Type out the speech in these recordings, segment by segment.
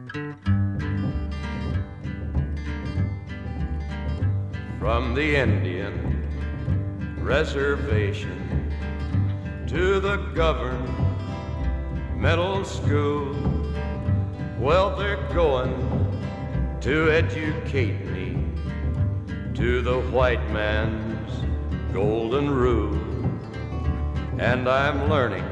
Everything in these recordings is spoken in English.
From the Indian reservation to the governmental school, well, they're going to educate me to the white man's golden rule. And I'm learning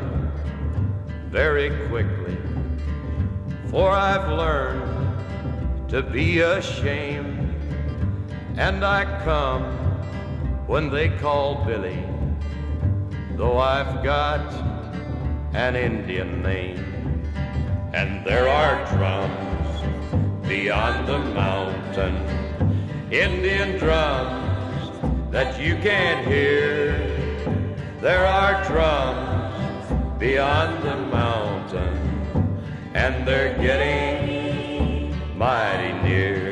very quickly, for I've learned to be ashamed. And I come when they call Billy, though I've got an Indian name. And there are drums beyond the mountain, Indian drums that you can't hear. There are drums beyond the mountain, and they're getting mighty near.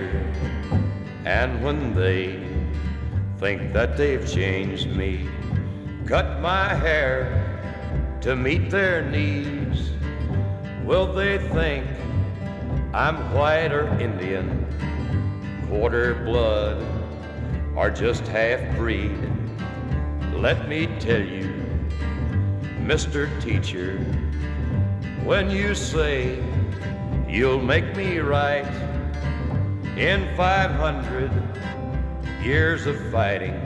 And when they think that they've changed me, cut my hair to meet their needs, will they think I'm white or Indian, quarter blood, or just half-breed? Let me tell you, Mr. Teacher, when you say you'll make me right in 500 years of fighting,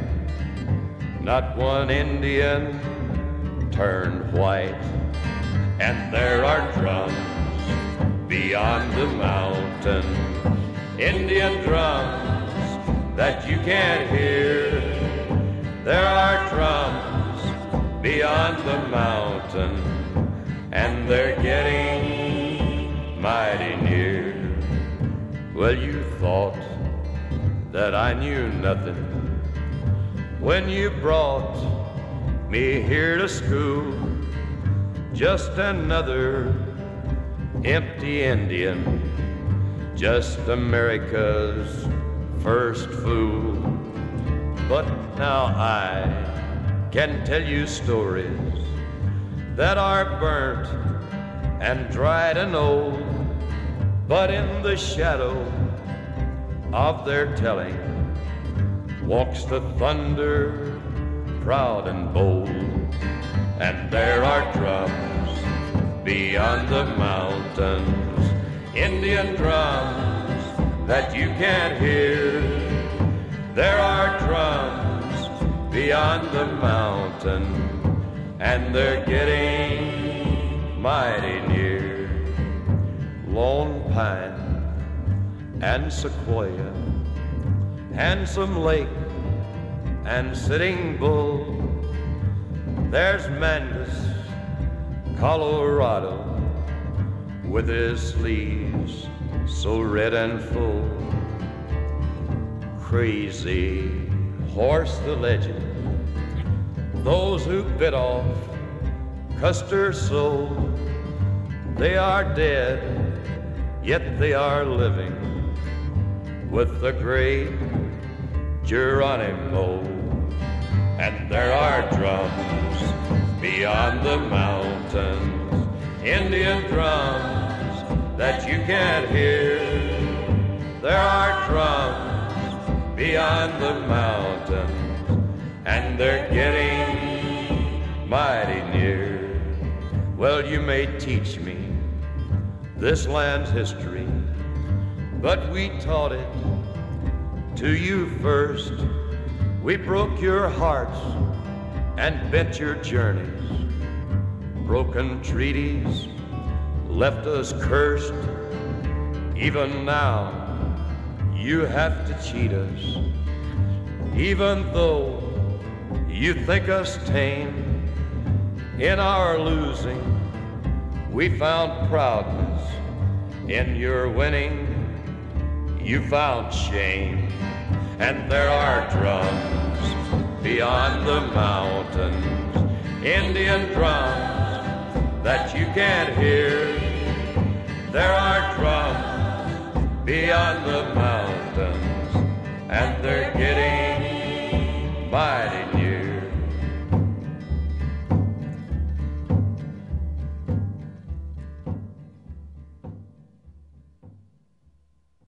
not one Indian turned white. And there are drums beyond the mountain, Indian drums that you can't hear. There are drums beyond the mountain, and they're getting mighty near. Well, you thought that I knew nothing when you brought me here to school, just another empty Indian, just America's first fool. But now I can tell you stories that are burnt and dried and old, but in the shadow of their telling walks the thunder, proud and bold. And there are drums beyond the mountains, Indian drums that you can't hear. There are drums beyond the mountain, and they're getting mighty near. Lone pine and sequoia, Handsome Lake and Sitting Bull, there's Mangus, Colorado, with his sleeves so red and full. Crazy Horse the legend, those who bit off Custer so, they are dead, yet they are living with the great Geronimo. And there are drums beyond the mountains, Indian drums that you can't hear. There are drums beyond the mountains, and they're getting mighty near. Well, you may teach me this land's history, but we taught it to you first. We broke your hearts and bent your journeys. Broken treaties left us cursed. Even now, you have to cheat us. Even though you think us tame, in our losing, we found proudness. In your winning, you found shame. And there are drums beyond the mountains, Indian drums that you can't hear. There are drums beyond the mountains, and they're